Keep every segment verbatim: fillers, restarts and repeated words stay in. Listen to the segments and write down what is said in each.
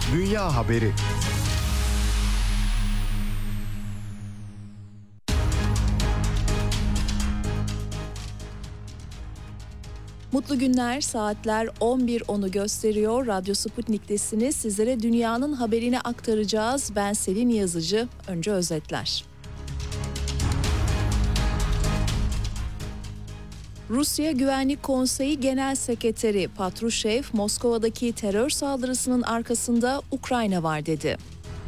Dünya haberi. Mutlu günler, saatler on bir onu gösteriyor. Radyo Sputnik'tesiniz. Sizlere dünyanın haberini aktaracağız. Ben Selin Yazıcı. Önce özetler. Rusya Güvenlik Konseyi Genel Sekreteri Patrushev, Moskova'daki terör saldırısının arkasında Ukrayna var dedi.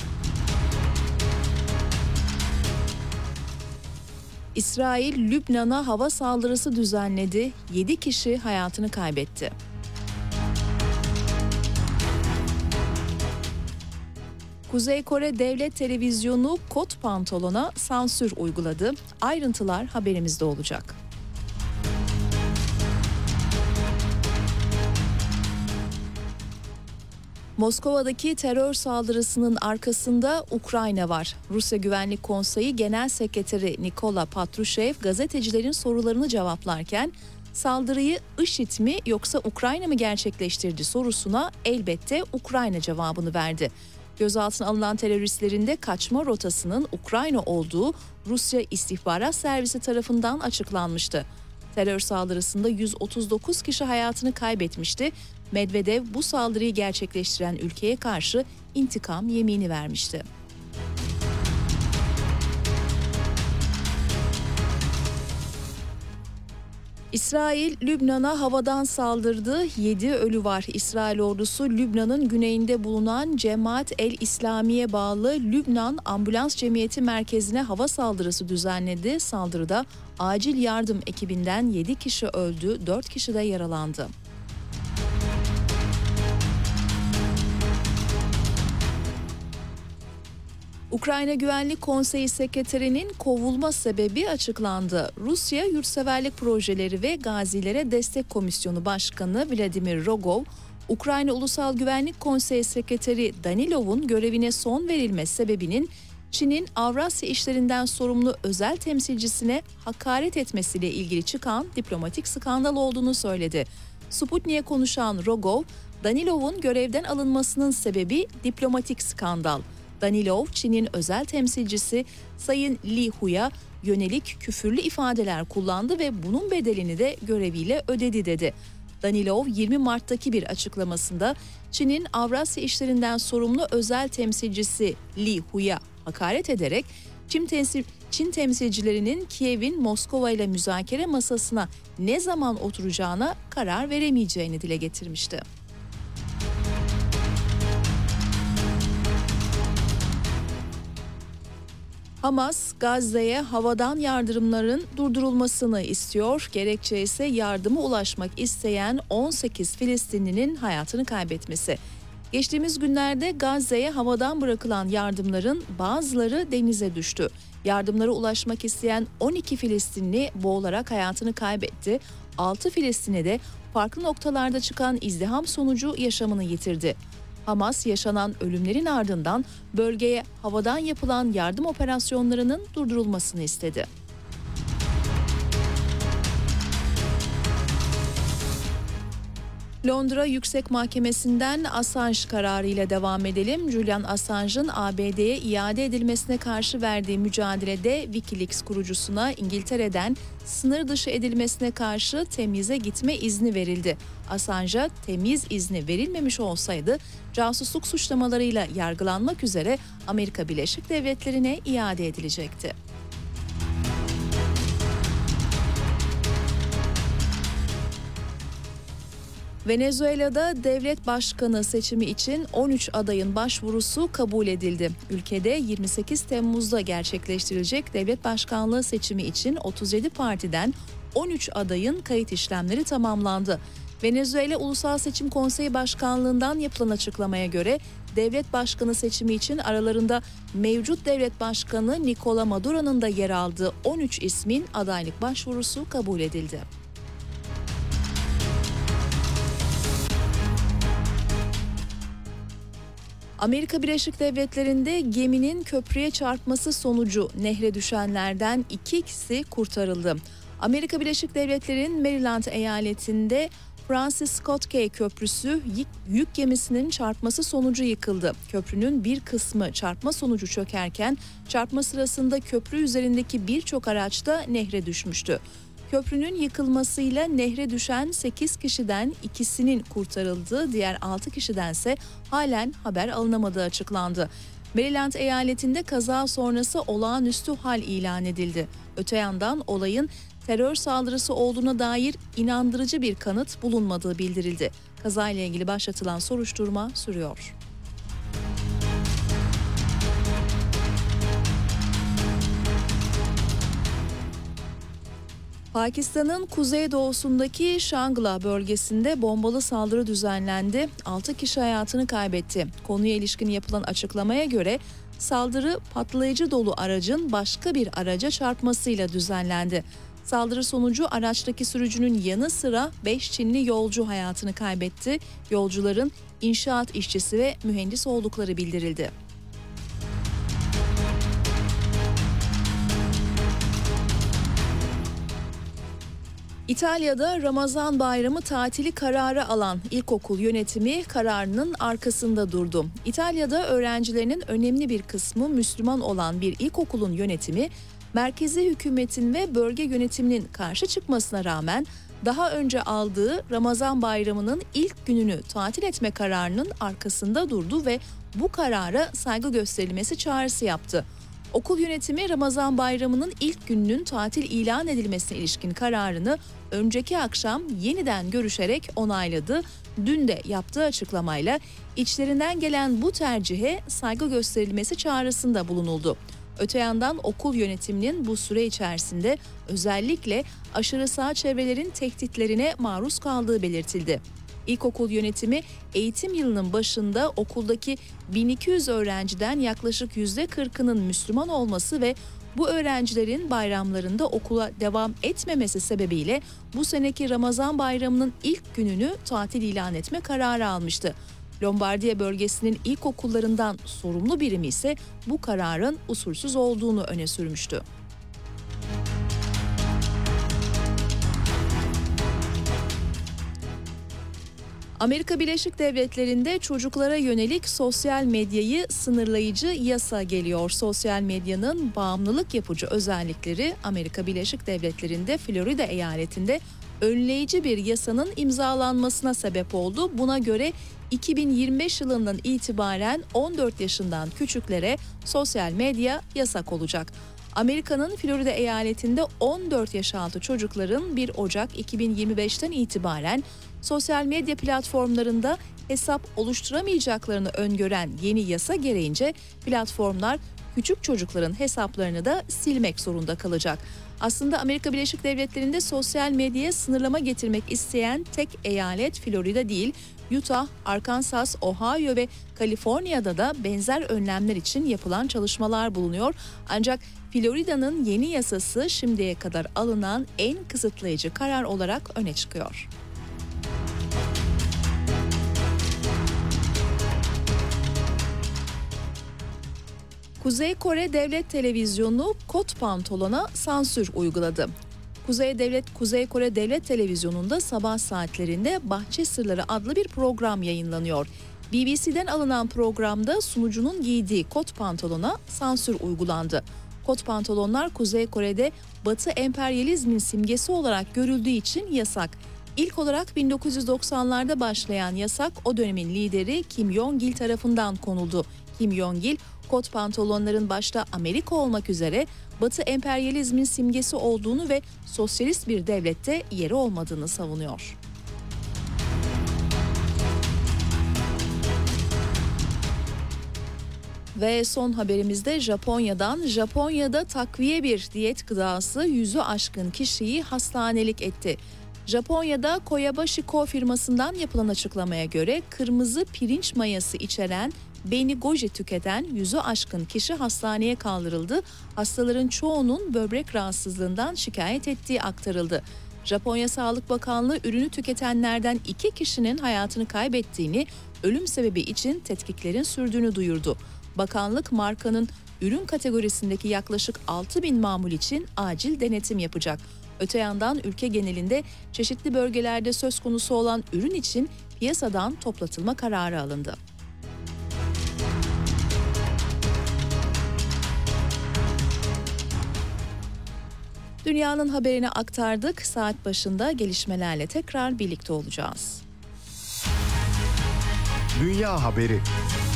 İsrail, Lübnan'a hava saldırısı düzenledi. yedi kişi hayatını kaybetti. Kuzey Kore Devlet Televizyonu kot pantolona sansür uyguladı. Ayrıntılar haberimizde olacak. Moskova'daki terör saldırısının arkasında Ukrayna var. Rusya Güvenlik Konseyi Genel Sekreteri Nikola Patrushev gazetecilerin sorularını cevaplarken saldırıyı IŞİD mi yoksa Ukrayna mı gerçekleştirdi sorusuna elbette Ukrayna cevabını verdi. Gözaltına alınan teröristlerin de kaçma rotasının Ukrayna olduğu Rusya İstihbarat Servisi tarafından açıklanmıştı. Terör saldırısında yüz otuz dokuz kişi hayatını kaybetmişti. Medvedev bu saldırıyı gerçekleştiren ülkeye karşı intikam yemini vermişti. İsrail, Lübnan'a havadan saldırdı. yedi ölü var. İsrail ordusu Lübnan'ın güneyinde bulunan Cemaat el-İslamiye bağlı Lübnan Ambulans Cemiyeti merkezine hava saldırısı düzenledi. Saldırıda acil yardım ekibinden yedi kişi öldü, dört kişi de yaralandı. Ukrayna Güvenlik Konseyi Sekreterinin kovulma sebebi açıklandı. Rusya Yurtseverlik Projeleri ve Gazilere Destek Komisyonu Başkanı Vladimir Rogov, Ukrayna Ulusal Güvenlik Konseyi Sekreteri Danilov'un görevine son verilme sebebinin Çin'in Avrasya işlerinden sorumlu özel temsilcisine hakaret etmesiyle ilgili çıkan diplomatik skandal olduğunu söyledi. Sputnik'e konuşan Rogov, Danilov'un görevden alınmasının sebebi diplomatik skandal. Danilov, Çin'in özel temsilcisi Sayın Li Hu'ya yönelik küfürlü ifadeler kullandı ve bunun bedelini de göreviyle ödedi dedi. Danilov yirmi Mart'taki bir açıklamasında Çin'in Avrasya işlerinden sorumlu özel temsilcisi Li Hu'ya hakaret ederek Çin, temsil, Çin temsilcilerinin Kiev'in Moskova ile müzakere masasına ne zaman oturacağına karar veremeyeceğini dile getirmişti. Hamas, Gazze'ye havadan yardımların durdurulmasını istiyor. Gerekçe ise yardıma ulaşmak isteyen on sekiz Filistinlinin hayatını kaybetmesi. Geçtiğimiz günlerde Gazze'ye havadan bırakılan yardımların bazıları denize düştü. Yardımlara ulaşmak isteyen on iki Filistinli boğularak hayatını kaybetti. altı Filistinli de farklı noktalarda çıkan izdiham sonucu yaşamını yitirdi. Hamas yaşanan ölümlerin ardından bölgeye havadan yapılan yardım operasyonlarının durdurulmasını istedi. Londra Yüksek Mahkemesi'nden Assange kararıyla devam edelim. Julian Assange'ın A B D'ye iade edilmesine karşı verdiği mücadelede Wikileaks kurucusuna İngiltere'den sınır dışı edilmesine karşı temyize gitme izni verildi. Assange'a temyiz izni verilmemiş olsaydı casusluk suçlamalarıyla yargılanmak üzere Amerika Birleşik Devletleri'ne iade edilecekti. Venezuela'da devlet başkanı seçimi için on üç adayın başvurusu kabul edildi. Ülkede yirmi sekiz Temmuz'da gerçekleştirilecek devlet başkanlığı seçimi için otuz yedi partiden on üç adayın kayıt işlemleri tamamlandı. Venezuela Ulusal Seçim Konseyi Başkanlığı'ndan yapılan açıklamaya göre devlet başkanı seçimi için aralarında mevcut devlet başkanı Nicolas Maduro'nun da yer aldığı on üç ismin adaylık başvurusu kabul edildi. Amerika Birleşik Devletleri'nde geminin köprüye çarpması sonucu nehre düşenlerden iki kişi kurtarıldı. Amerika Birleşik Devletleri'nin Maryland eyaletinde Francis Scott Key Köprüsü yük gemisinin çarpması sonucu yıkıldı. Köprünün bir kısmı çarpma sonucu çökerken çarpma sırasında köprü üzerindeki birçok araç da nehre düşmüştü. Köprünün yıkılmasıyla nehre düşen sekiz kişiden ikisinin kurtarıldığı, diğer altı kişidense halen haber alınamadığı açıklandı. Maryland eyaletinde kaza sonrası olağanüstü hal ilan edildi. Öte yandan olayın terör saldırısı olduğuna dair inandırıcı bir kanıt bulunmadığı bildirildi. Kazayla ilgili başlatılan soruşturma sürüyor. Pakistan'ın kuzeydoğusundaki Şangla bölgesinde bombalı saldırı düzenlendi. altı kişi hayatını kaybetti. Konuya ilişkin yapılan açıklamaya göre saldırı patlayıcı dolu aracın başka bir araca çarpmasıyla düzenlendi. Saldırı sonucu araçtaki sürücünün yanı sıra beş Çinli yolcu hayatını kaybetti. Yolcuların inşaat işçisi ve mühendis oldukları bildirildi. İtalya'da Ramazan Bayramı tatili kararı alan ilkokul yönetimi kararının arkasında durdu. İtalya'da öğrencilerinin önemli bir kısmı Müslüman olan bir ilkokulun yönetimi, merkezi hükümetin ve bölge yönetiminin karşı çıkmasına rağmen daha önce aldığı Ramazan Bayramı'nın ilk gününü tatil etme kararının arkasında durdu ve bu karara saygı gösterilmesi çağrısı yaptı. Okul yönetimi Ramazan Bayramı'nın ilk gününün tatil ilan edilmesine ilişkin kararını önceki akşam yeniden görüşerek onayladı. Dün de yaptığı açıklamayla içlerinden gelen bu tercihe saygı gösterilmesi çağrısında bulunuldu. Öte yandan okul yönetiminin bu süre içerisinde özellikle aşırı sağ çevrelerin tehditlerine maruz kaldığı belirtildi. İlkokul yönetimi eğitim yılının başında okuldaki bin iki yüz öğrenciden yaklaşık yüzde kırkının Müslüman olması ve bu öğrencilerin bayramlarında okula devam etmemesi sebebiyle bu seneki Ramazan Bayramı'nın ilk gününü tatil ilan etme kararı almıştı. Lombardiya bölgesinin ilkokullarından sorumlu birimi ise bu kararın usulsüz olduğunu öne sürmüştü. Amerika Birleşik Devletleri'nde çocuklara yönelik sosyal medyayı sınırlayıcı yasa geliyor. Sosyal medyanın bağımlılık yapıcı özellikleri Amerika Birleşik Devletleri'nde Florida eyaletinde önleyici bir yasanın imzalanmasına sebep oldu. Buna göre iki bin yirmi beş yılından itibaren on dört yaşından küçüklere sosyal medya yasak olacak. Amerika'nın Florida eyaletinde on dört yaş altı çocukların bir Ocak iki bin yirmi beşten itibaren sosyal medya platformlarında hesap oluşturamayacaklarını öngören yeni yasa gereğince platformlar küçük çocukların hesaplarını da silmek zorunda kalacak. Aslında Amerika Birleşik Devletleri'nde sosyal medyaya sınırlama getirmek isteyen tek eyalet Florida değil, Utah, Arkansas, Ohio ve Kaliforniya'da da benzer önlemler için yapılan çalışmalar bulunuyor. Ancak Florida'nın yeni yasası şimdiye kadar alınan en kısıtlayıcı karar olarak öne çıkıyor. Kuzey Kore Devlet Televizyonu kot pantolona sansür uyguladı. Kuzey Devlet Kuzey Kore Devlet Televizyonu'nda sabah saatlerinde Bahçe Sırları adlı bir program yayınlanıyor. B B C'den alınan programda sunucunun giydiği kot pantolona sansür uygulandı. Kot pantolonlar Kuzey Kore'de Batı emperyalizmin simgesi olarak görüldüğü için yasak. İlk olarak bin dokuz yüz doksanlarda başlayan yasak o dönemin lideri Kim Jong-il tarafından konuldu. Kim Jong-il, kot pantolonların başta Amerika olmak üzere Batı emperyalizmin simgesi olduğunu ve sosyalist bir devlette yeri olmadığını savunuyor. Ve son haberimizde Japonya'dan. Japonya'da takviye bir diyet gıdası yüzü aşkın kişiyi hastanelik etti. Japonya'da Koyabashi-ko firmasından yapılan açıklamaya göre kırmızı pirinç mayası içeren Beni Goji tüketen yüzü aşkın kişi hastaneye kaldırıldı. Hastaların çoğunun böbrek rahatsızlığından şikayet ettiği aktarıldı. Japonya Sağlık Bakanlığı ürünü tüketenlerden iki kişinin hayatını kaybettiğini, ölüm sebebi için tetkiklerin sürdüğünü duyurdu. Bakanlık markanın ürün kategorisindeki yaklaşık altı bin mamul için acil denetim yapacak. Öte yandan ülke genelinde çeşitli bölgelerde söz konusu olan ürün için piyasadan toplatılma kararı alındı. Dünyanın haberini aktardık. Saat başında gelişmelerle tekrar birlikte olacağız. Dünya haberi.